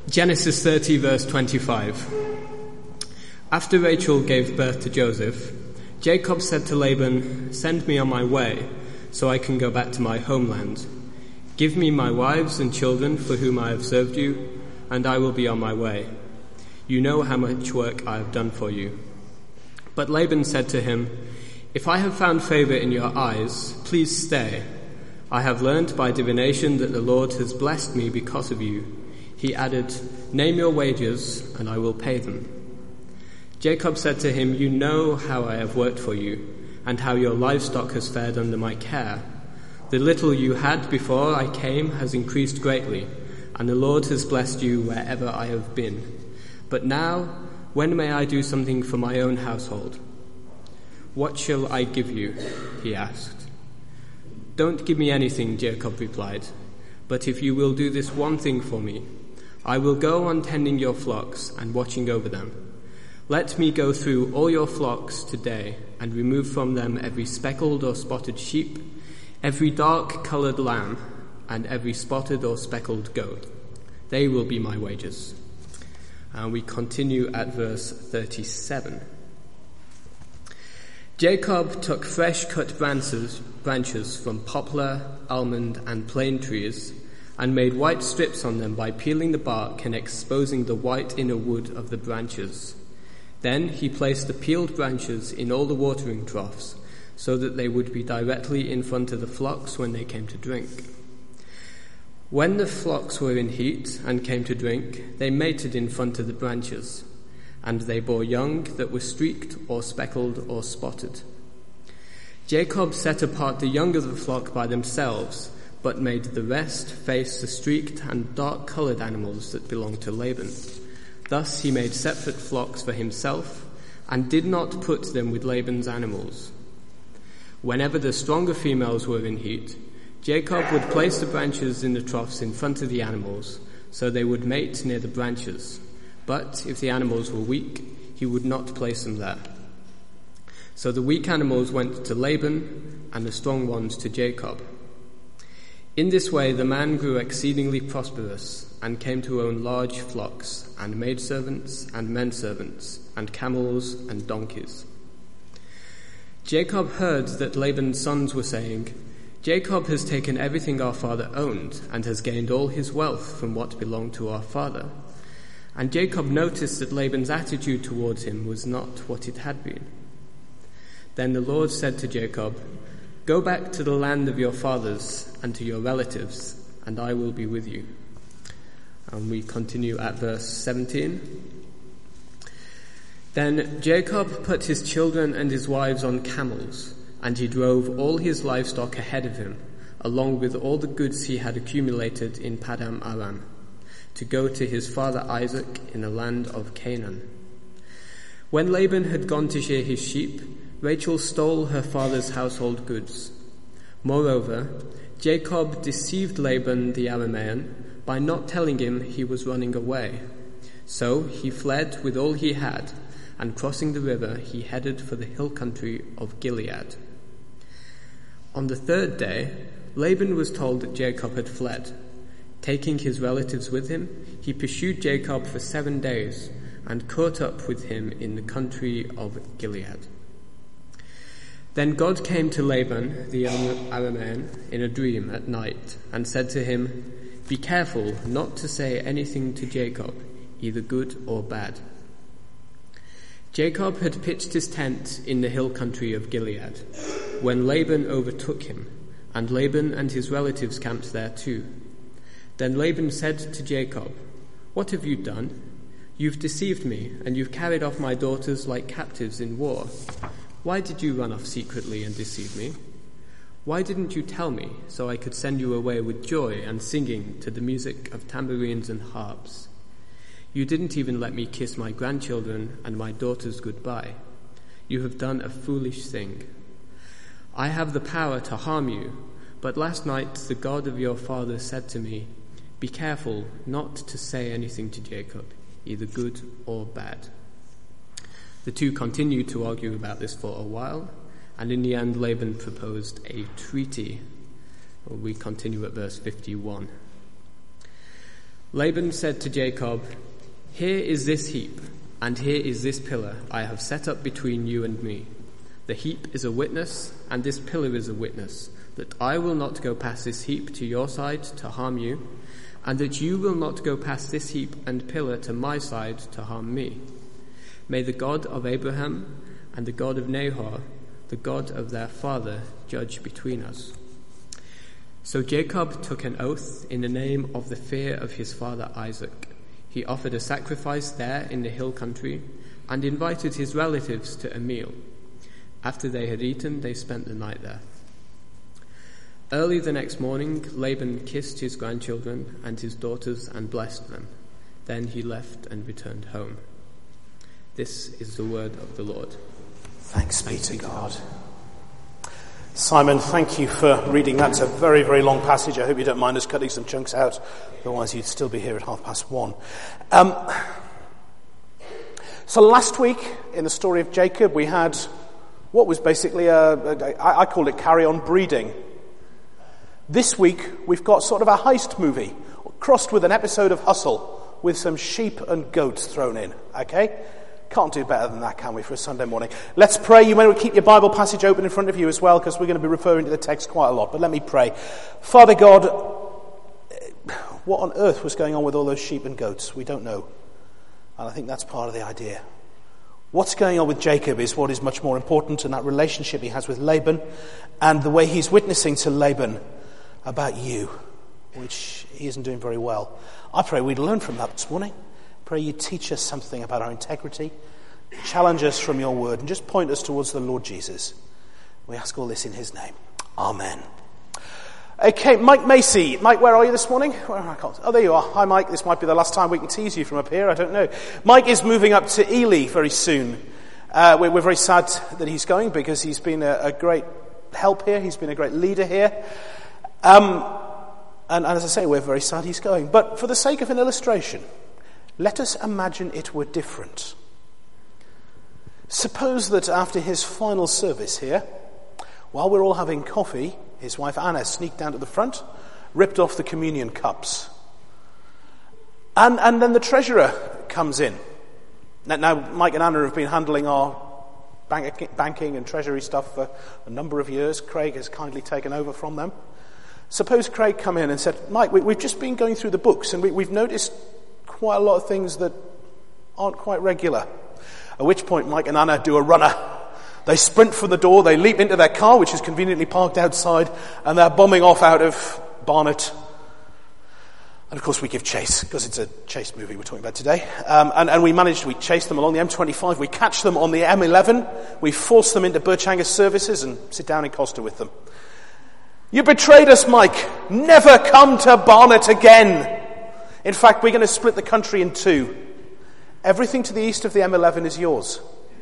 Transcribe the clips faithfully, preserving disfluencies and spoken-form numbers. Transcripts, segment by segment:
Genesis thirty, verse twenty-five. After Rachel gave birth to Joseph, Jacob said to Laban, "Send me on my way, so I can go back to my homeland. Give me my wives and children for whom I have served you, and I will be on my way. You know how much work I have done for you." But Laban said to him, "If I have found favor in your eyes, please stay. I have learned by divination that the Lord has blessed me because of you." He added, "Name your wages, and I will pay them." Jacob said to him, "You know how I have worked for you, and how your livestock has fared under my care. The little you had before I came has increased greatly, and the Lord has blessed you wherever I have been. But now, when may I do something for my own household?" "What shall I give you?" he asked. "Don't give me anything," Jacob replied, "but if you will do this one thing for me, I will go on tending your flocks and watching over them. Let me go through all your flocks today and remove from them every speckled or spotted sheep, every dark-colored lamb, and every spotted or speckled goat. They will be my wages." And we continue at verse thirty-seven. Jacob took fresh cut branches, branches from poplar, almond, and plane trees, and made white strips on them by peeling the bark and exposing the white inner wood of the branches. Then he placed the peeled branches in all the watering troughs, so that they would be directly in front of the flocks when they came to drink. When the flocks were in heat and came to drink, they mated in front of the branches, and they bore young that were streaked or speckled or spotted. Jacob set apart the young of the flock by themselves, but made the rest face the streaked and dark-colored animals that belonged to Laban. Thus he made separate flocks for himself, and did not put them with Laban's animals. Whenever the stronger females were in heat, Jacob would place the branches in the troughs in front of the animals, so they would mate near the branches. But if the animals were weak, he would not place them there. So the weak animals went to Laban, and the strong ones to Jacob. In this way the man grew exceedingly prosperous, and came to own large flocks, and maidservants, and menservants, and camels, and donkeys. Jacob heard that Laban's sons were saying, "Jacob has taken everything our father owned, and has gained all his wealth from what belonged to our father." And Jacob noticed that Laban's attitude towards him was not what it had been. Then the Lord said to Jacob, "Go back to the land of your fathers and to your relatives, and I will be with you." And we continue at verse seventeen. Then Jacob put his children and his wives on camels, and he drove all his livestock ahead of him, along with all the goods he had accumulated in Paddan Aram, to go to his father Isaac in the land of Canaan. When Laban had gone to shear his sheep, Rachel stole her father's household goods. Moreover, Jacob deceived Laban the Aramean by not telling him he was running away. So he fled with all he had, and crossing the river, he headed for the hill country of Gilead. On the third day, Laban was told that Jacob had fled. Taking his relatives with him, he pursued Jacob for seven days, and caught up with him in the country of Gilead. Then God came to Laban the Aramean in a dream at night, and said to him, "Be careful not to say anything to Jacob, either good or bad." Jacob had pitched his tent in the hill country of Gilead, when Laban overtook him, and Laban and his relatives camped there too. Then Laban said to Jacob, "What have you done? You've deceived me, and you've carried off my daughters like captives in war. Why did you run off secretly and deceive me? Why didn't you tell me, so I could send you away with joy and singing to the music of tambourines and harps? You didn't even let me kiss my grandchildren and my daughters goodbye. You have done a foolish thing. I have the power to harm you, but last night the God of your father said to me, 'Be careful not to say anything to Jacob, either good or bad.'" The two continued to argue about this for a while, and in the end Laban proposed a treaty. We continue at verse fifty-one. Laban said to Jacob, "Here is this heap, and here is this pillar I have set up between you and me. The heap is a witness, and this pillar is a witness, that I will not go past this heap to your side to harm you, and that you will not go past this heap and pillar to my side to harm me. May the God of Abraham and the God of Nahor, the God of their father, judge between us." So Jacob took an oath in the name of the fear of his father Isaac. He offered a sacrifice there in the hill country and invited his relatives to a meal. After they had eaten, they spent the night there. Early the next morning, Laban kissed his grandchildren and his daughters and blessed them. Then he left and returned home. This is the word of the Lord. Thanks be to God. Simon, thank you for reading that. It's a very, very long passage. I hope you don't mind us cutting some chunks out. Otherwise, you'd still be here at half past one. Um, so last week, in the story of Jacob, we had what was basically a, a I called it carry-on breeding. This week, we've got sort of a heist movie, crossed with an episode of Hustle, with some sheep and goats thrown in, okay? Can't do better than that, can we, for a Sunday morning? Let's pray. You may want to keep your Bible passage open in front of you as well, because we're going to be referring to the text quite a lot. But let me pray. Father God, what on earth was going on with all those sheep and goats? We don't know. And I think that's part of the idea. What's going on with Jacob is what is much more important, and that relationship he has with Laban, and the way he's witnessing to Laban about you, which he isn't doing very well. I pray we'd learn from that this morning. Pray you teach us something about our integrity, challenge us from your word, and just point us towards the Lord Jesus. We ask all this in his name. Amen. Okay, Mike Macy. Mike, where are you this morning? Where I can't, oh, there you are. Hi, Mike. This might be the last time we can tease you from up here. I don't know. Mike is moving up to Ely very soon. Uh, we're, we're very sad that he's going, because he's been a, a great help here. He's been a great leader here. Um, and, and as I say, we're very sad he's going. But for the sake of an illustration, let us imagine it were different. Suppose that after his final service here, while we're all having coffee, his wife Anna sneaked down to the front, ripped off the communion cups. And, and then the treasurer comes in. Now, now, Mike and Anna have been handling our bank, banking and treasury stuff for a number of years. Craig has kindly taken over from them. Suppose Craig come in and said, "Mike, we, we've just been going through the books, and we, we've noticed quite a lot of things that aren't quite regular." At which point Mike and Anna do a runner. They sprint from the door, they leap into their car, which is conveniently parked outside, and they're bombing off out of Barnet. And of course we give chase, because it's a chase movie we're talking about today. Um, and, and we manage, we chase them along the M twenty-five, we catch them on the M eleven, we force them into Birchhanger services and sit down in Costa with them. "You betrayed us, Mike. Never come to Barnet again. In fact, we're going to split the country in two. Everything to the east of the M eleven is yours.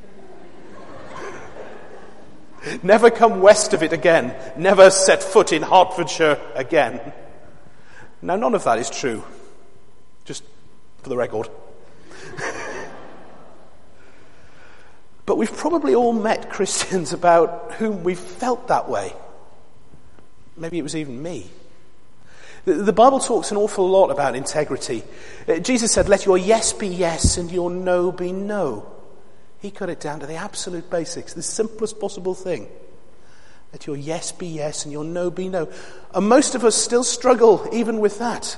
Never come west of it again. Never set foot in Hertfordshire again." Now, none of that is true. Just for the record. But we've probably all met Christians about whom we've felt that way. Maybe it was even me. The Bible talks an awful lot about integrity. Jesus said, "Let your yes be yes and your no be no." He cut it down to the absolute basics, the simplest possible thing. Let your yes be yes and your no be no. And most of us still struggle even with that.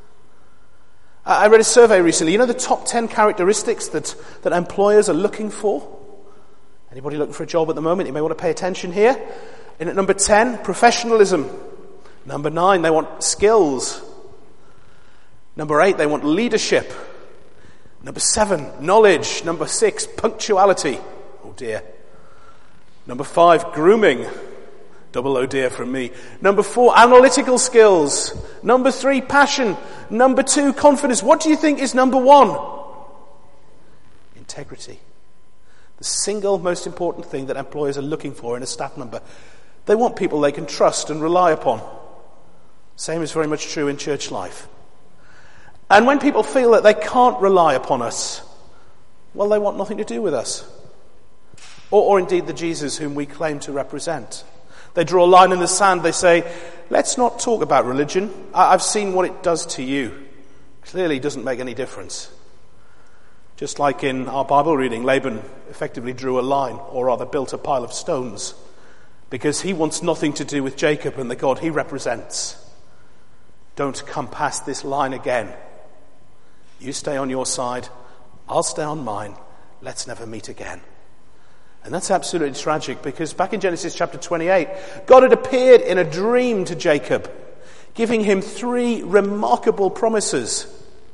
I read a survey recently. You know the top ten characteristics that, that employers are looking for? Anybody looking for a job at the moment? You may want to pay attention here. In at number ten, professionalism. Number nine, they want skills. Number eight, they want leadership. Number seven, knowledge. Number six, punctuality. Oh dear. Number five, grooming. Double oh dear from me. Number four, analytical skills. Number three, passion. Number two, confidence. What do you think is number one? Integrity. The single most important thing that employers are looking for in a staff member. They want people they can trust and rely upon. Same is very much true in church life. And when people feel that they can't rely upon us, well, they want nothing to do with us. Or, or indeed the Jesus whom we claim to represent. They draw a line in the sand. They say, let's not talk about religion. I, I've seen what it does to you. clearly doesn't make any difference. Just like in our Bible reading, Laban effectively drew a line, or rather built a pile of stones, because he wants nothing to do with Jacob and the God he represents. Don't come past this line again. You stay on your side, I'll stay on mine. Let's never meet again. And that's absolutely tragic, because back in Genesis chapter twenty-eight, God had appeared in a dream to Jacob, giving him three remarkable promises.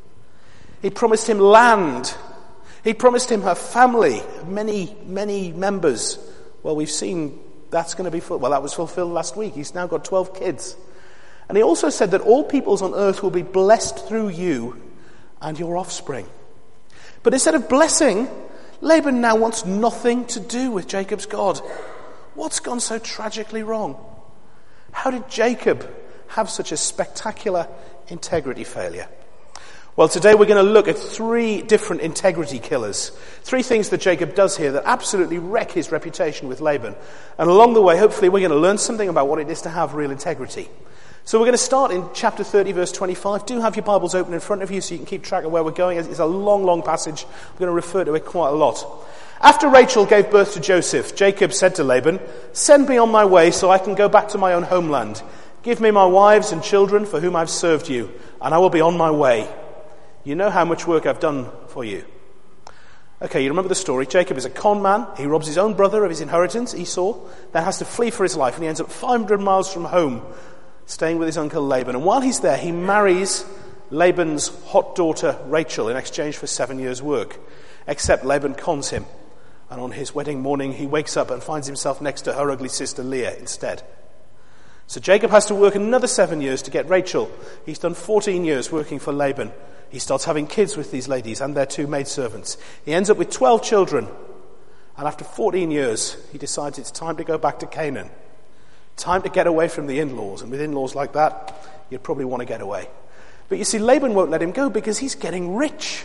He promised him land. He promised him a family, many, many members. Well, we've seen that's going to be full. Well, that was fulfilled last week. He's now got twelve kids. And he also said that all peoples on earth will be blessed through you and your offspring. But instead of blessing, Laban now wants nothing to do with Jacob's God. What's gone so tragically wrong? How did Jacob have such a spectacular integrity failure? Well, today we're going to look at three different integrity killers. Three things that Jacob does here that absolutely wreck his reputation with Laban. And along the way, hopefully, we're going to learn something about what it is to have real integrity. So we're going to start in chapter thirty, verse twenty-five. Do have your Bibles open in front of you so you can keep track of where we're going. It's a long, long passage. We're going to refer to it quite a lot. After Rachel gave birth to Joseph, Jacob said to Laban, "Send me on my way so I can go back to my own homeland. Give me my wives and children for whom I've served you, and I will be on my way. You know how much work I've done for you." Okay, you remember the story. Jacob is a con man. He robs his own brother of his inheritance, Esau, then has to flee for his life, and he ends up five hundred miles from home, staying with his uncle Laban. And while he's there, he marries Laban's hot daughter Rachel in exchange for seven years' work. Except Laban cons him, and on his wedding morning he wakes up and finds himself next to her ugly sister Leah instead. So Jacob has to work another seven years to get Rachel. He's done fourteen years working for Laban. He starts having kids with these ladies and their two maidservants. He ends up with twelve children. And after fourteen years, he decides it's time to go back to Canaan. Time to get away from the in-laws. And with in-laws like that, you'd probably want to get away. But you see, Laban won't let him go because he's getting rich.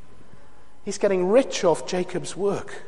He's getting rich off Jacob's work.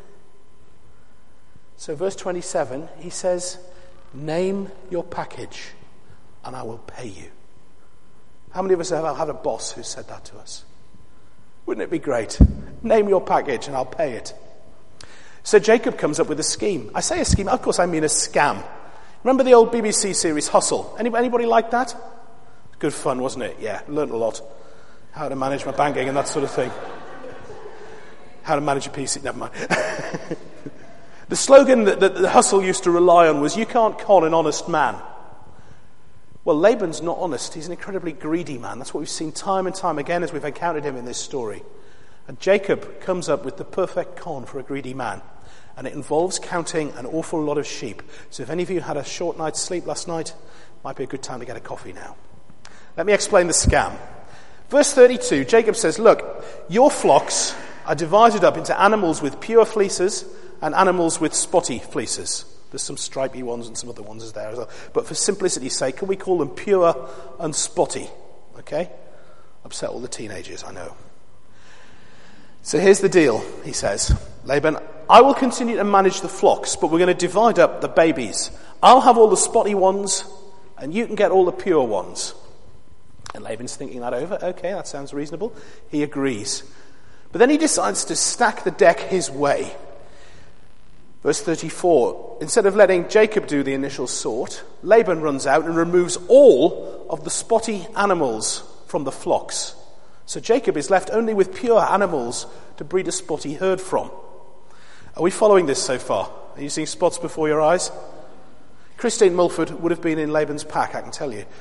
So verse twenty-seven, he says, "Name your package and I will pay you." How many of us have had a boss who said that to us? Wouldn't it be great? Name your package and I'll pay it. So Jacob comes up with a scheme. I say a scheme, of course I mean a scam. Remember the old B B C series Hustle? Anybody, anybody like that? Good fun, wasn't it? Yeah, learned a lot. How to manage my banking and that sort of thing. How to manage a P C, never mind. The slogan that, that the Hustle used to rely on was, "You can't con an honest man." Well, Laban's not honest. He's an incredibly greedy man. That's what we've seen time and time again as we've encountered him in this story. And Jacob comes up with the perfect con for a greedy man. And it involves counting an awful lot of sheep. So if any of you had a short night's sleep last night, might be a good time to get a coffee now. Let me explain the scam. Verse thirty-two, Jacob says, "Look, your flocks are divided up into animals with pure fleeces and animals with spotty fleeces." There's some stripy ones and some other ones there as well. But for simplicity's sake, can we call them pure and spotty? Okay? Upset all the teenagers, I know. So here's the deal, he says. Laban, "I will continue to manage the flocks, but we're going to divide up the babies. I'll have all the spotty ones, and you can get all the pure ones." And Laban's thinking that over. Okay, that sounds reasonable. He agrees. But then he decides to stack the deck his way. Verse thirty-four, instead of letting Jacob do the initial sort, Laban runs out and removes all of the spotty animals from the flocks. So Jacob is left only with pure animals to breed a spotty herd from. Are we following this so far? Are you seeing spots before your eyes? Christine Mulford would have been in Laban's pack, I can tell you.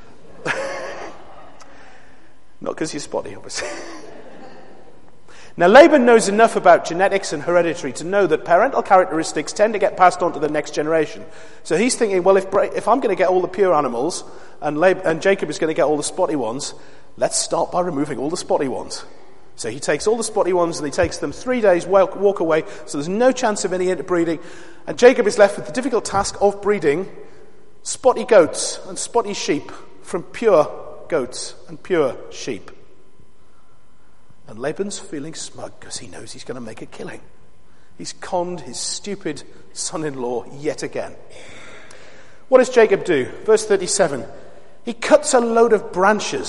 Not because you're spotty, obviously. Now, Laban knows enough about genetics and hereditary to know that parental characteristics tend to get passed on to the next generation. So he's thinking, well, if if I'm going to get all the pure animals and, Lab- and Jacob is going to get all the spotty ones, let's start by removing all the spotty ones. So he takes all the spotty ones and he takes them three days walk, walk away, so there's no chance of any interbreeding. And Jacob is left with the difficult task of breeding spotty goats and spotty sheep from pure goats and pure sheep. And Laban's feeling smug because he knows he's going to make a killing. He's conned his stupid son-in-law yet again. What does Jacob do? Verse thirty-seven. He cuts a load of branches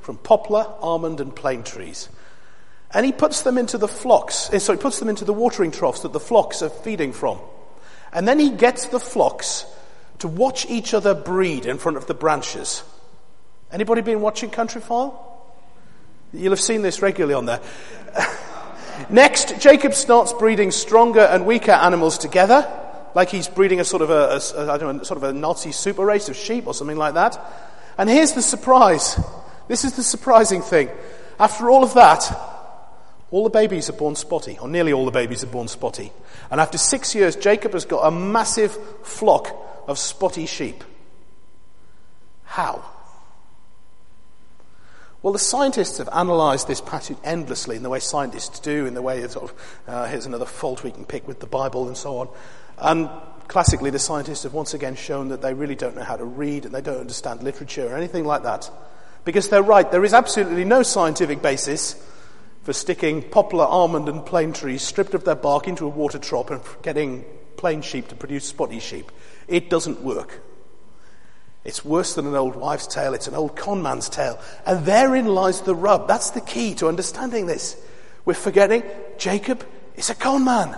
from poplar, almond, and plane trees. And he puts them into the flocks, so he puts them into the watering troughs that the flocks are feeding from. And then he gets the flocks to watch each other breed in front of the branches. Anybody been watching Countryfile? You'll have seen this regularly on there. Next, Jacob starts breeding stronger and weaker animals together, like he's breeding a sort of a, a, a I don't know, sort of a Nazi super race of sheep or something like that. And here's the surprise. This is the surprising thing. After all of that, all the babies are born spotty, or nearly all the babies are born spotty. And after six years, Jacob has got a massive flock of spotty sheep. How? Well, the scientists have analysed this passage endlessly in the way scientists do, in the way it's sort of, uh, here's another fault we can pick with the Bible and so on. And classically, the scientists have once again shown that they really don't know how to read and they don't understand literature or anything like that. Because they're right, there is absolutely no scientific basis for sticking poplar, almond and plane trees stripped of their bark into a water trough and getting plain sheep to produce spotty sheep. It doesn't work. It's worse than an old wives' tale. It's an old con man's tale. And therein lies the rub. That's the key to understanding this. We're forgetting Jacob is a con man.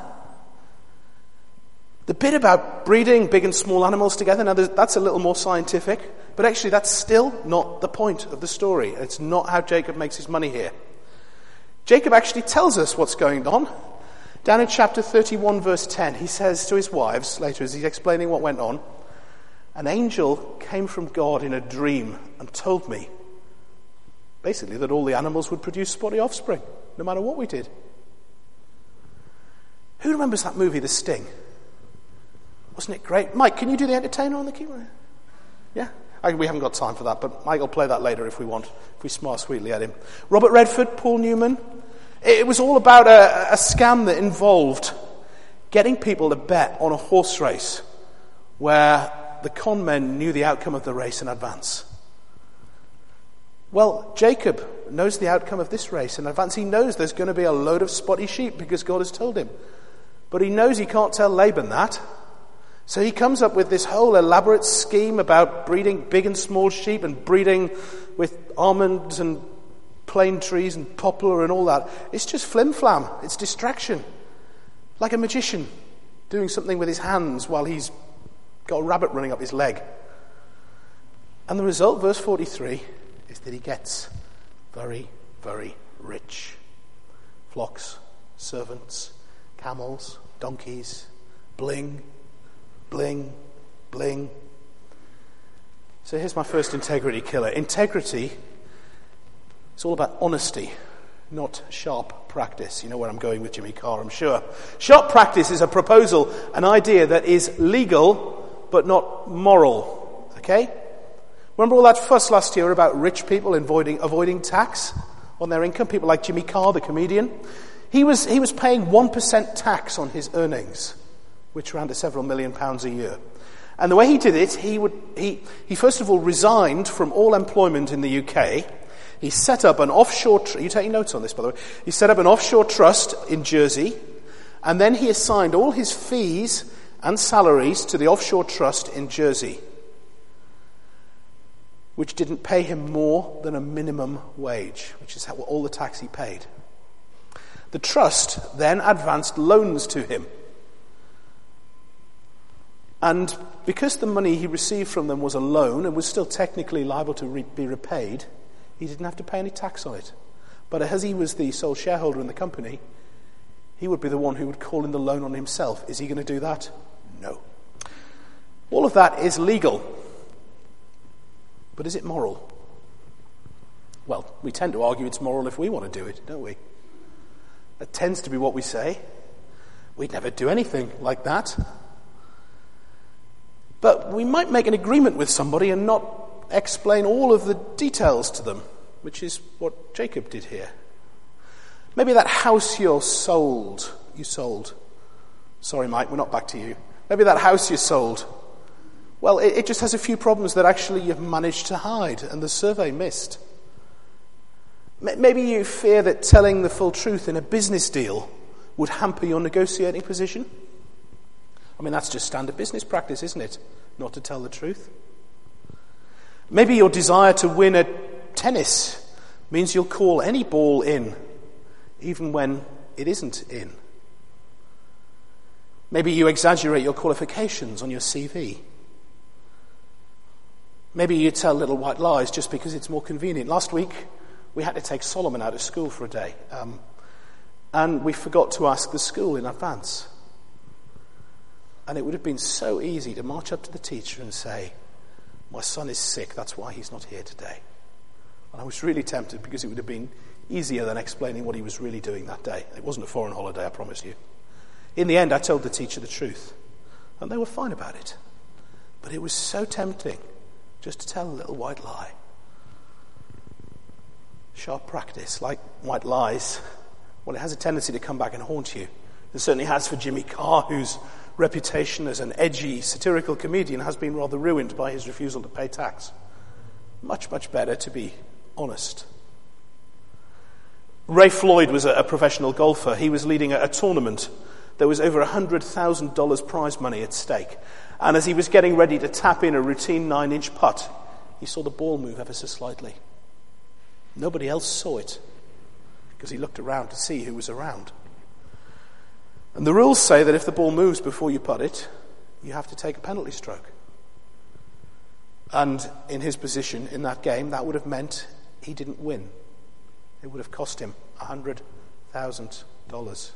The bit about breeding big and small animals together, now that's a little more scientific, but actually that's still not the point of the story. It's not how Jacob makes his money here. Jacob actually tells us what's going on. Down in chapter thirty-one, verse ten, he says to his wives, later as he's explaining what went on, an angel came from God in a dream and told me, basically, that all the animals would produce spotty offspring, no matter what we did. Who remembers that movie, The Sting? Wasn't it great? Mike, can you do the entertainer on the keyboard? Yeah? I, we haven't got time for that, but Mike will play that later if we want, if we smile sweetly at him. Robert Redford, Paul Newman. It, it was all about a, a scam that involved getting people to bet on a horse race where the con men knew the outcome of the race in advance. Well, Jacob knows the outcome of this race in advance. He knows there's going to be a load of spotty sheep because God has told him. But he knows he can't tell Laban that. So he comes up with this whole elaborate scheme about breeding big and small sheep and breeding with almonds and plane trees and poplar and all that. It's just flim-flam. It's distraction. Like a magician doing something with his hands while he's got a rabbit running up his leg. And the result, verse forty-three, is that he gets very, very rich. Flocks, servants, camels, donkeys, bling, bling, bling. So here's my first integrity killer. Integrity is all about honesty, not sharp practice. You know where I'm going with Jimmy Carr, I'm sure. Sharp practice is a proposal, an idea that is legal but not moral. Okay? Remember all that fuss last year about rich people avoiding avoiding tax on their income? People like Jimmy Carr, the comedian. He was he was paying one percent tax on his earnings, which ran to several million pounds a year. And the way he did it, he would he he first of all resigned from all employment in the U K. He set up an offshore tr- you taking notes on this, by the way? He set up an offshore trust in Jersey, and then he assigned all his fees and salaries to the offshore trust in Jersey, which didn't pay him more than a minimum wage, which is how, all the tax he paid. The trust then advanced loans to him. And because the money he received from them was a loan and was still technically liable to re- be repaid, he didn't have to pay any tax on it. But as he was the sole shareholder in the company, he would be the one who would call in the loan on himself. Is he going to do that? No. All of that is legal. But is it moral? Well, we tend to argue it's moral if we want to do it, don't we? That tends to be what we say. We'd never do anything like that. But we might make an agreement with somebody and not explain all of the details to them, which is what Jacob did here. Maybe that house you're sold, you sold. Sorry, Mike, we're not back to you. Maybe that house you sold, well, it, it just has a few problems that actually you've managed to hide and the survey missed. Maybe you fear that telling the full truth in a business deal would hamper your negotiating position. I mean, that's just standard business practice, isn't it? Not to tell the truth. Maybe your desire to win at tennis means you'll call any ball in, even when it isn't in. Maybe you exaggerate your qualifications on your C V. Maybe you tell little white lies just because it's more convenient. Last week, we had to take Solomon out of school for a day. Um, and we forgot to ask the school in advance. And it would have been so easy to march up to the teacher and say, my son is sick, that's why he's not here today. And I was really tempted because it would have been easier than explaining what he was really doing that day. It wasn't a foreign holiday, I promise you. In the end, I told the teacher the truth. And they were fine about it. But it was so tempting just to tell a little white lie. Sharp practice, like white lies, well, it has a tendency to come back and haunt you. It certainly has for Jimmy Carr, whose reputation as an edgy, satirical comedian has been rather ruined by his refusal to pay tax. Much, much better to be honest. Ray Floyd was a, a professional golfer. He was leading a, a tournament. There was over one hundred thousand dollars prize money at stake. And as he was getting ready to tap in a routine nine-inch putt, he saw the ball move ever so slightly. Nobody else saw it because he looked around to see who was around. And the rules say that if the ball moves before you putt it, you have to take a penalty stroke. And in his position in that game, that would have meant he didn't win. It would have cost him one hundred thousand dollars.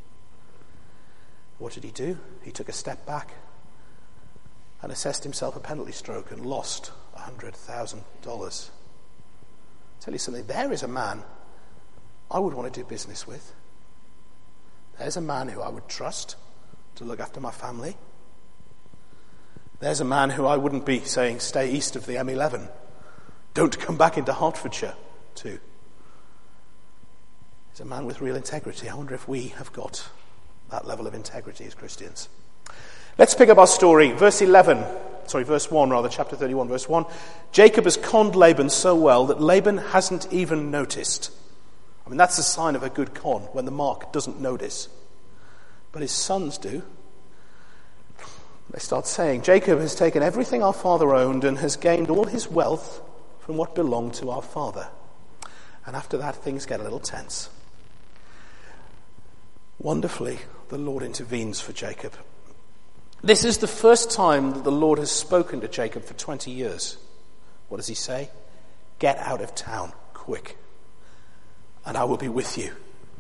What did he do? He took a step back and assessed himself a penalty stroke and lost one hundred thousand dollars. I'll tell you something, there is a man I would want to do business with. There's a man who I would trust to look after my family. There's a man who I wouldn't be saying, stay east of the M eleven. Don't come back into Hertfordshire, to. He's a man with real integrity. I wonder if we have got that level of integrity as Christians. Let's pick up our story. Verse eleven, sorry, verse one rather, chapter thirty-one, verse one. Jacob has conned Laban so well that Laban hasn't even noticed. I mean, that's a sign of a good con, when the mark doesn't notice. But his sons do. They start saying, Jacob has taken everything our father owned and has gained all his wealth from what belonged to our father. And after that, things get a little tense. Wonderfully, the Lord intervenes for Jacob. This is the first time that the Lord has spoken to Jacob for twenty years. What does he say? Get out of town, quick, and I will be with you.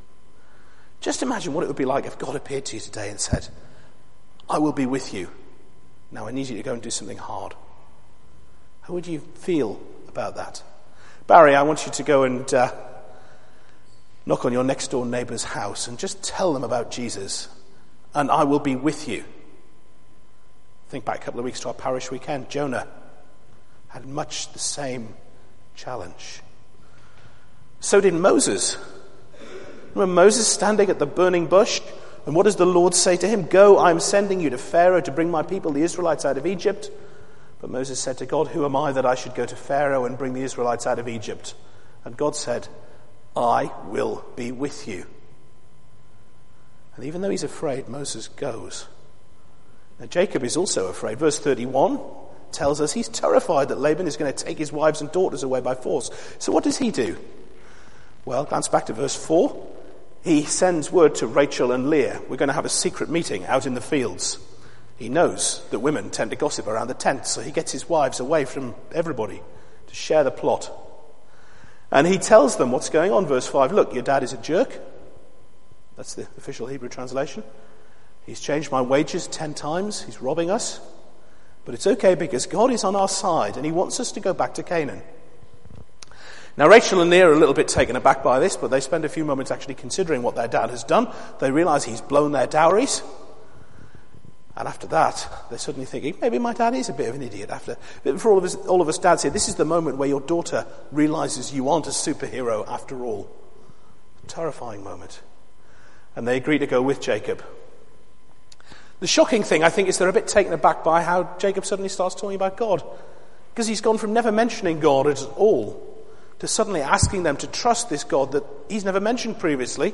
Just imagine what it would be like if God appeared to you today and said, I will be with you. Now I need you to go and do something hard. How would you feel about that? Barry, I want you to go and uh, knock on your next door neighbour's house and just tell them about Jesus, and I will be with you. Think back a couple of weeks to our parish weekend. Jonah had much the same challenge. So did Moses. Remember Moses standing at the burning bush? And what does the Lord say to him? Go, I am sending you to Pharaoh to bring my people, the Israelites, out of Egypt. But Moses said to God, who am I that I should go to Pharaoh and bring the Israelites out of Egypt? And God said, I will be with you. And even though he's afraid, Moses goes. Now Jacob is also afraid. Verse thirty-one tells us he's terrified that Laban is going to take his wives and daughters away by force. So what does he do? Well, glance back to verse four. He sends word to Rachel and Leah. We're going to have a secret meeting out in the fields. He knows that women tend to gossip around the tent, so he gets his wives away from everybody to share the plot. And he tells them what's going on. Verse five, look, your dad is a jerk. That's the official Hebrew translation. He's changed my wages ten times. He's robbing us. But it's okay because God is on our side and he wants us to go back to Canaan. Now, Rachel and Leah are a little bit taken aback by this, but they spend a few moments actually considering what their dad has done. They realize he's blown their dowries. And after that, they're suddenly thinking, maybe my dad is a bit of an idiot. After, but for all of us, all of us dads here, this is the moment where your daughter realizes you aren't a superhero after all. A terrifying moment. And they agree to go with Jacob. The shocking thing, I think, is they're a bit taken aback by how Jacob suddenly starts talking about God. Because he's gone from never mentioning God at all to suddenly asking them to trust this God that he's never mentioned previously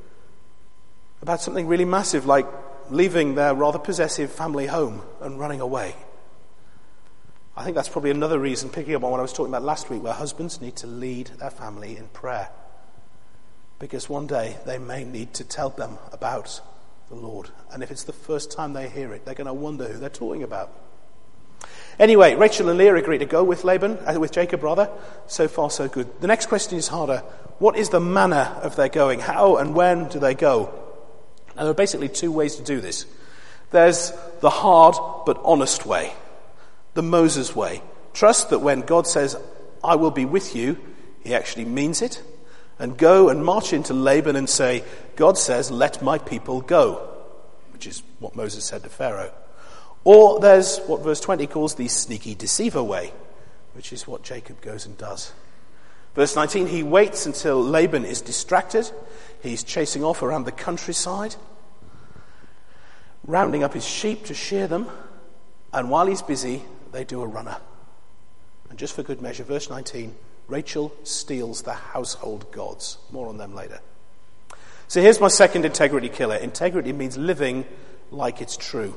about something really massive, like leaving their rather possessive family home and running away. I think that's probably another reason, picking up on what I was talking about last week, where husbands need to lead their family in prayer. Because one day they may need to tell them about the Lord. And if it's the first time they hear it, they're going to wonder who they're talking about. Anyway, Rachel and Leah agree to go with Laban, uh, with Jacob rather. So far, so good. The next question is harder. What is the manner of their going? How and when do they go? Now, there are basically two ways to do this. There's the hard but honest way, the Moses way. Trust that when God says, I will be with you, he actually means it. And go and march into Laban and say, God says, let my people go, which is what Moses said to Pharaoh. Or there's what verse twenty calls the sneaky deceiver way, which is what Jacob goes and does. Verse nineteen, he waits until Laban is distracted. He's chasing off around the countryside, rounding up his sheep to shear them. And while he's busy, they do a runner. And just for good measure, verse nineteen, Rachel steals the household gods. More on them later. So here's my second integrity killer. Integrity means living like it's true.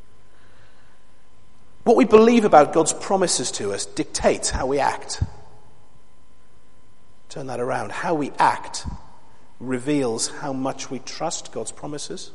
What we believe about God's promises to us dictates how we act. Turn that around. How we act reveals how much we trust God's promises.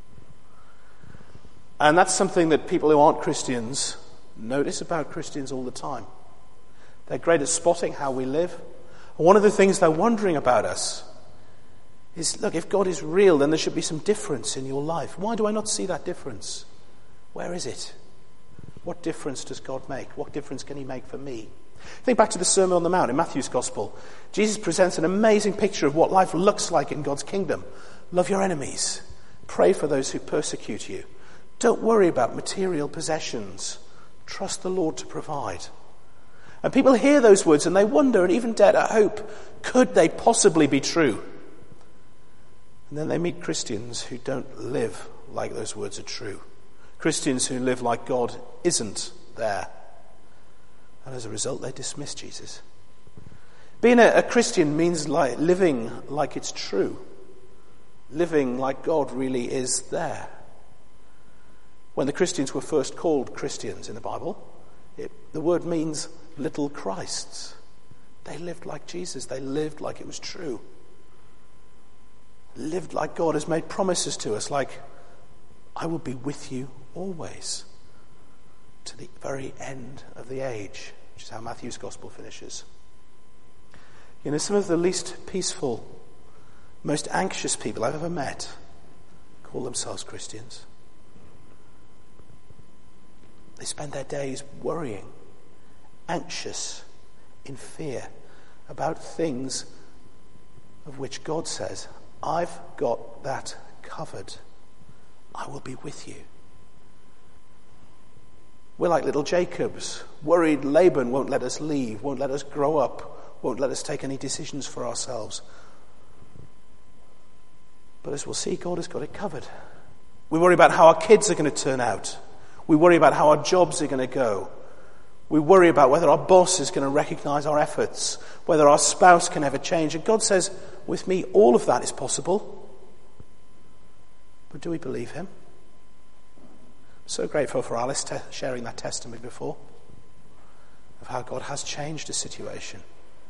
And that's something that people who aren't Christians notice about Christians all the time. They're great at spotting how we live. And one of the things they're wondering about us is, look, if God is real, then there should be some difference in your life. Why do I not see that difference? Where is it? What difference does God make? What difference can he make for me? Think back to the Sermon on the Mount in Matthew's Gospel. Jesus presents an amazing picture of what life looks like in God's kingdom. Love your enemies. Pray for those who persecute you. Don't worry about material possessions. Trust the Lord to provide. And people hear those words and they wonder and even dare to hope, could they possibly be true? And then they meet Christians who don't live like those words are true. Christians who live like God isn't there. And as a result, they dismiss Jesus. Being a, a Christian means like living like it's true. Living like God really is there. When the Christians were first called Christians in the Bible, it, the word means little Christs. They lived like Jesus. They lived like it was true. Lived like God has made promises to us, like, I will be with you always, to the very end of the age, which is how Matthew's Gospel finishes. You know, some of the least peaceful, most anxious people I've ever met call themselves Christians. They spend their days worrying, anxious, in fear about things of which God says, I've got that covered. I will be with you. We're like little Jacobs, worried Laban won't let us leave, won't let us grow up, won't let us take any decisions for ourselves. But as we'll see, God has got it covered. We worry about how our kids are going to turn out. We worry about how our jobs are going to go. We worry about whether our boss is going to recognize our efforts, whether our spouse can ever change. And God says, with me, all of that is possible. But do we believe him? So grateful for Alice te- sharing that testimony before of how God has changed a situation.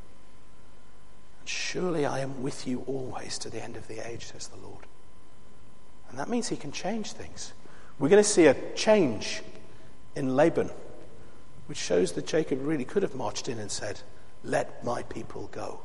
Surely I am with you always to the end of the age, says the Lord. And that means he can change things. We're going to see a change in Laban, which shows that Jacob really could have marched in and said, let my people go.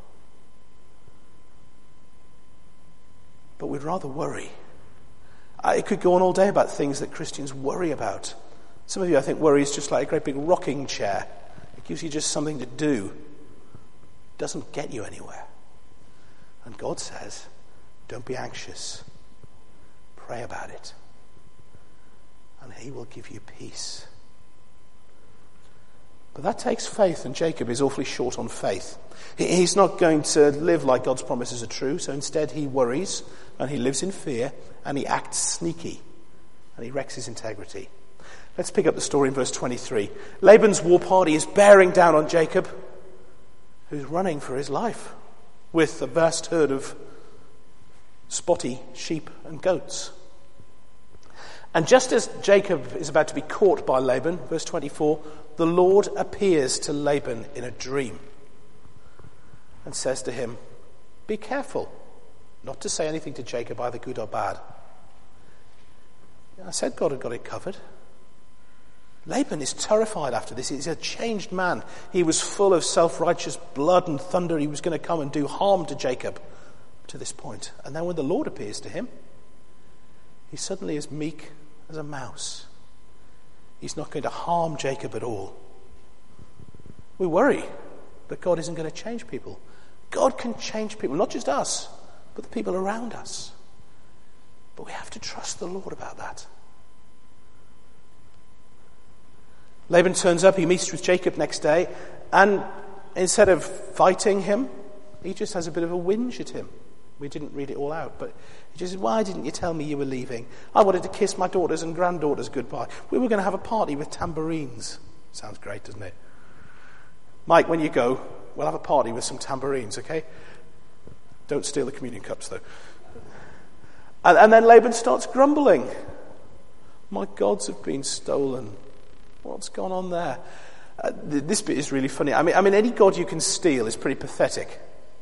But we'd rather worry. I could go on all day about things that Christians worry about. Some of you, I think, worry is just like a great big rocking chair. It gives you just something to do. It doesn't get you anywhere. And God says, don't be anxious. Pray about it. And he will give you peace. But that takes faith, and Jacob is awfully short on faith. He's not going to live like God's promises are true, so instead he worries, and he lives in fear, and he acts sneaky, and he wrecks his integrity. Let's pick up the story in verse twenty-three. Laban's war party is bearing down on Jacob, who's running for his life with a vast herd of spotty sheep and goats. And just as Jacob is about to be caught by Laban, verse twenty-four, the Lord appears to Laban in a dream and says to him, be careful not to say anything to Jacob, either good or bad. I said God had got it covered. Laban is terrified after this. He's a changed man. He was full of self-righteous blood and thunder. He was going to come and do harm to Jacob to this point. And then when the Lord appears to him, he suddenly is meek as a mouse. He's not going to harm Jacob at all. We worry that God isn't going to change people. God can change people, not just us, but the people around us. But we have to trust the Lord about that. Laban turns up, he meets with Jacob next day, and instead of fighting him, he just has a bit of a whinge at him. We didn't read it all out, but he just says, why didn't you tell me you were leaving? I wanted to kiss my daughters and granddaughters goodbye. We were going to have a party with tambourines. Sounds great, doesn't it? Mike, when you go, we'll have a party with some tambourines, okay? Don't steal the communion cups, though. And, and then Laban starts grumbling. My gods have been stolen. What's gone on there? Uh, th- this bit is really funny. I mean, I mean, any god you can steal is pretty pathetic.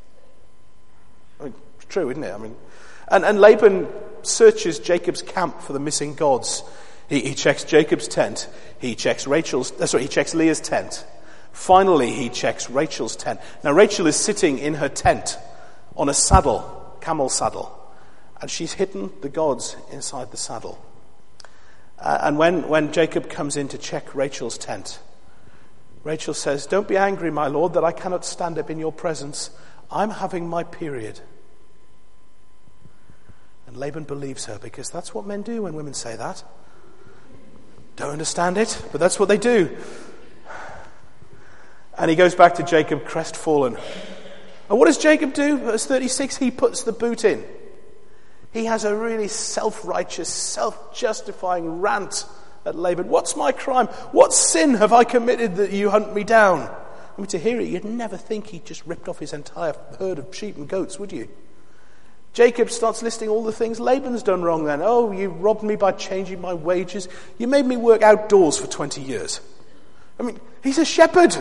I mean, it's true, isn't it? I mean, and, and Laban searches Jacob's camp for the missing gods. He, he checks Jacob's tent. He checks Rachel's. Uh, sorry, he checks Leah's tent. Finally, he checks Rachel's tent. Now, Rachel is sitting in her tent on a saddle, camel saddle, and she's hidden the gods inside the saddle. Uh, and when, when Jacob comes in to check Rachel's tent, Rachel says, don't be angry, my lord, that I cannot stand up in your presence. I'm having my period. And Laban believes her, because that's what men do when women say that. Don't understand it, but that's what they do. And he goes back to Jacob crestfallen. And what does Jacob do? Verse thirty-six, he puts the boot in. He has a really self-righteous, self-justifying rant at Laban. What's my crime? What sin have I committed that you hunt me down? I mean, to hear it, you'd never think he'd just ripped off his entire herd of sheep and goats, would you? Jacob starts listing all the things Laban's done wrong then. Oh, you robbed me by changing my wages. You made me work outdoors for twenty years. I mean, he's a shepherd.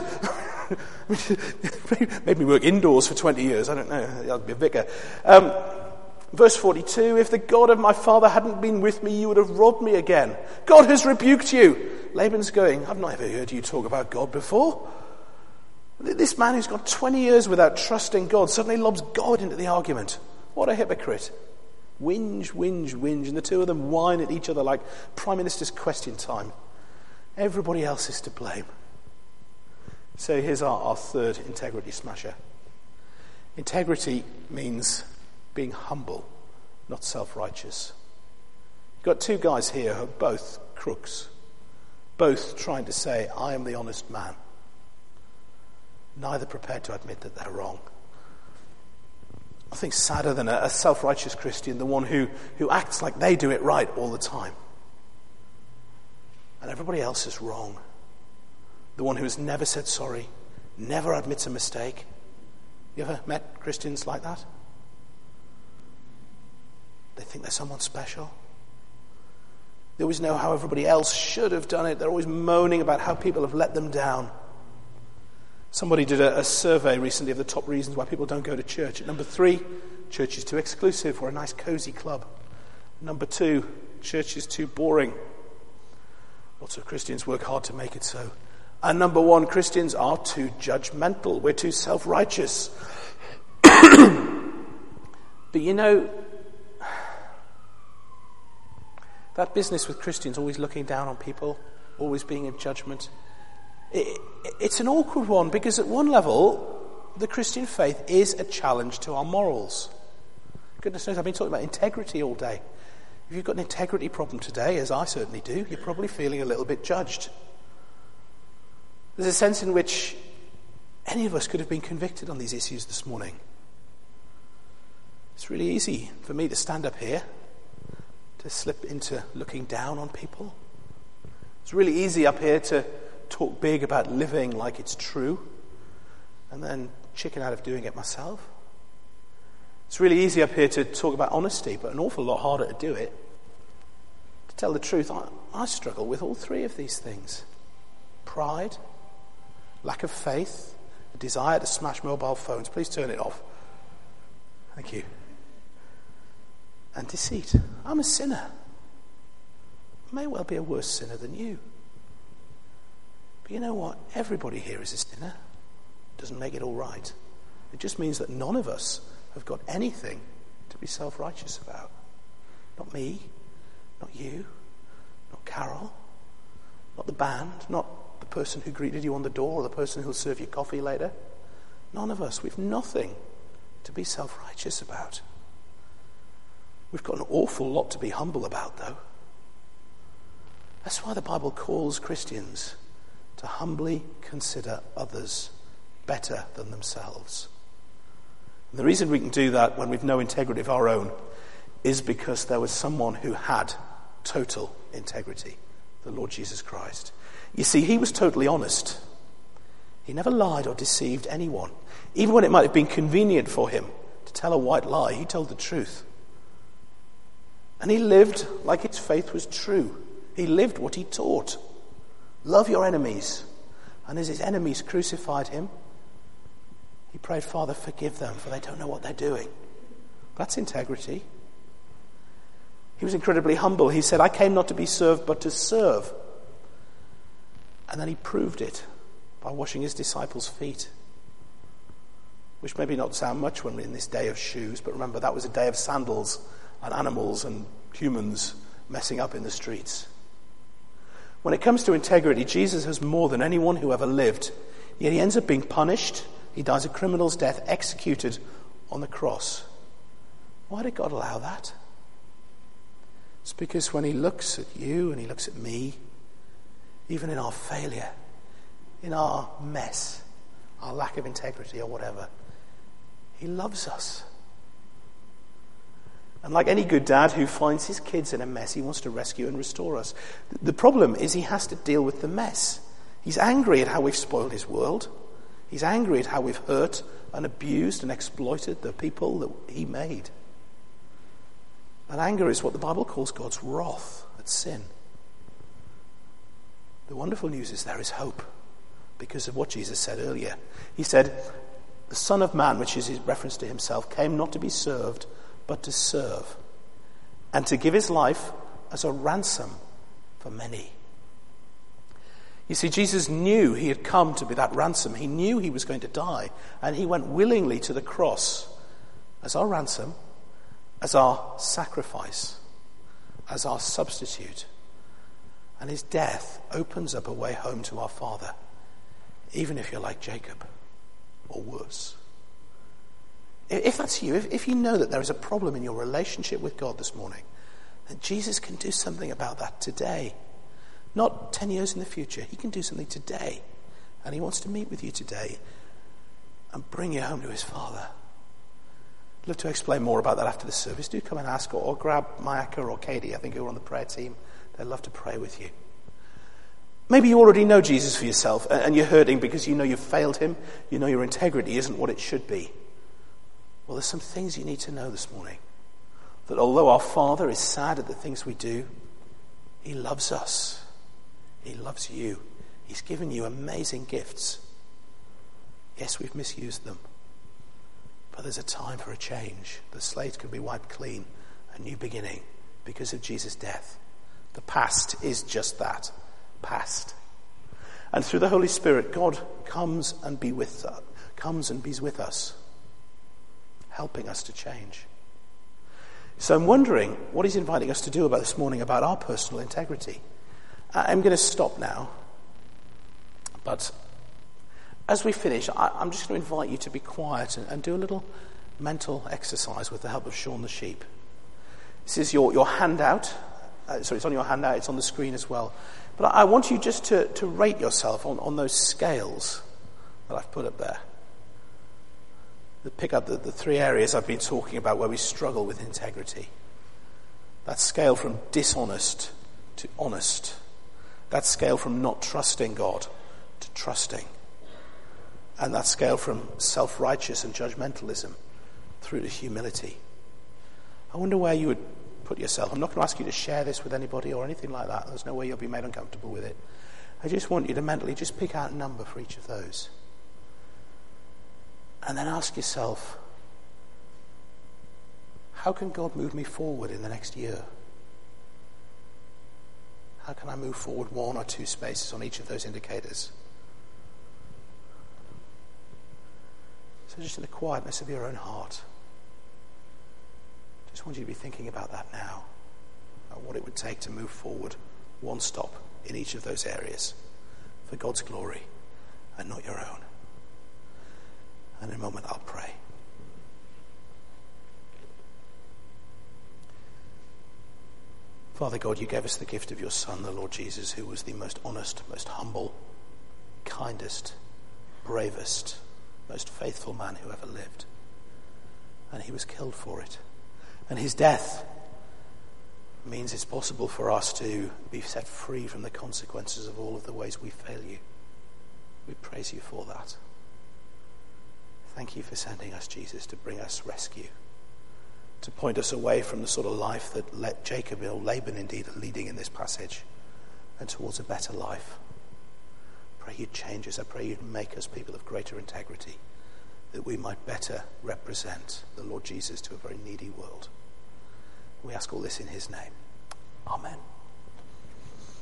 Made me work indoors for twenty years. I don't know. I'll be a vicar. Um, verse forty-two, if the God of my father hadn't been with me, you would have robbed me again. God has rebuked you. Laban's going, I've not ever heard you talk about God before. This man who's got twenty years without trusting God suddenly lobs God into the argument. What a hypocrite. Whinge, whinge, whinge. And the two of them whine at each other like Prime Minister's question time. Everybody else is to blame. So here's our, our third integrity smasher. Integrity means being humble, not self-righteous. You've got two guys here who are both crooks, both trying to say, I am the honest man. Neither prepared to admit that they're wrong. I think sadder than a, a self-righteous Christian, the one who, who acts like they do it right all the time. And everybody else is wrong. The one who has never said sorry, never admits a mistake. You ever met Christians like that? They think they're someone special. They always know how everybody else should have done it. They're always moaning about how people have let them down. Somebody did a, a survey recently of the top reasons why people don't go to church. At number three, church is too exclusive or a nice cozy club. Number two, church is too boring. Lots of Christians work hard to make it so. And number one, Christians are too judgmental. We're too self-righteous. But you know, that business with Christians always looking down on people, always being in judgment, it, it's an awkward one, because at one level, the Christian faith is a challenge to our morals. Goodness knows, I've been talking about integrity all day. If you've got an integrity problem today, as I certainly do, you're probably feeling a little bit judged. There's a sense in which any of us could have been convicted on these issues this morning. It's really easy for me to stand up here, to slip into looking down on people. It's really easy up here to talk big about living like it's true, and then chicken out of doing it myself. It's really easy up here to talk about honesty, but an awful lot harder to do it. To tell the truth, I, I struggle with all three of these things. Pride, lack of faith, a desire to smash mobile phones. Please turn it off. Thank you. And deceit. I'm a sinner. I may well be a worse sinner than you. But you know what? Everybody here is a sinner. Doesn't make it all right. It just means that none of us have got anything to be self-righteous about. Not me, not you, not Carol, not the band, not the person who greeted you on the door or the person who'll serve you coffee later. None of us. We've nothing to be self-righteous about. We've got an awful lot to be humble about, though. That's why the Bible calls Christians to humbly consider others better than themselves. And the reason we can do that when we've no integrity of our own is because there was someone who had total integrity, the Lord Jesus Christ. You see, he was totally honest. He never lied or deceived anyone. Even when it might have been convenient for him to tell a white lie, he told the truth. And he lived like his faith was true. He lived what he taught. Love your enemies. And as his enemies crucified him, he prayed, Father, forgive them, for they don't know what they're doing. That's integrity. He was incredibly humble. He said, I came not to be served, but to serve. And then he proved it by washing his disciples' feet. Which maybe not sound much when we're in this day of shoes, but remember, that was a day of sandals and animals and humans messing up in the streets. When it comes to integrity, Jesus has more than anyone who ever lived. Yet he ends up being punished. He dies a criminal's death, executed on the cross. Why did God allow that? It's because when he looks at you and he looks at me, even in our failure, in our mess, our lack of integrity or whatever, he loves us. And like any good dad who finds his kids in a mess, he wants to rescue and restore us. The problem is he has to deal with the mess. He's angry at how we've spoiled his world. He's angry at how we've hurt and abused and exploited the people that he made. And anger is what the Bible calls God's wrath at sin. The wonderful news is there is hope because of what Jesus said earlier. He said, the Son of Man, which is his reference to himself, came not to be served, but to serve, and to give his life as a ransom for many. You see, Jesus knew he had come to be that ransom. He knew he was going to die, and he went willingly to the cross as our ransom, as our sacrifice, as our substitute. And his death opens up a way home to our Father, even if you're like Jacob, or worse. If that's you, if, if you know that there is a problem in your relationship with God this morning, then Jesus can do something about that today. Not ten years in the future. He can do something today. And he wants to meet with you today and bring you home to his Father. I'd love to explain more about that after the service. Do come and ask, or, or grab Mayaka or Katie, I think, who are on the prayer team. They'd love to pray with you. Maybe you already know Jesus for yourself, and you're hurting because you know you've failed him. You know your integrity isn't what it should be. Well, there's some things you need to know this morning. That although our Father is sad at the things we do, he loves us. He loves you. He's given you amazing gifts. Yes, we've misused them. But there's a time for a change. The slate can be wiped clean. A new beginning because of Jesus' death. The past is just that. Past. And through the Holy Spirit, God comes and be with us, comes and be with us, helping us to change. So I'm wondering what he's inviting us to do about this morning about our personal integrity. I'm going to stop now, but as we finish, I'm just going to invite you to be quiet and, and do a little mental exercise with the help of Sean the sheep. This is your, your handout. Uh, sorry, it's on your handout. It's on the screen as well. But I, I want you just to, to rate yourself on, on those scales that I've put up there. That pick up the, the three areas I've been talking about where we struggle with integrity. That scale from dishonest to honest. That scale from not trusting God to trusting. And that scale from self-righteous and judgmentalism through to humility. I wonder where you would put put yourself, I'm not going to ask you to share this with anybody or anything like that. There's no way you'll be made uncomfortable with it. I just want you to mentally just pick out a number for each of those. And then ask yourself, how can God move me forward in the next year? How can I move forward one or two spaces on each of those indicators? So just in the quietness of your own heart, I just want you to be thinking about that now, about what it would take to move forward one stop in each of those areas for God's glory and not your own. And in a moment I'll pray. Father God, you gave us the gift of your Son, the Lord Jesus, who was the most honest, most humble, kindest, bravest, most faithful man who ever lived. And he was killed for it. And his death means it's possible for us to be set free from the consequences of all of the ways we fail you. We praise you for that. Thank you for sending us, Jesus, to bring us rescue, to point us away from the sort of life that let Jacob or Laban indeed are leading in this passage, and towards a better life. Pray you'd change us. I pray you'd make us people of greater integrity, that we might better represent the Lord Jesus to a very needy world. We ask all this in his name. Amen.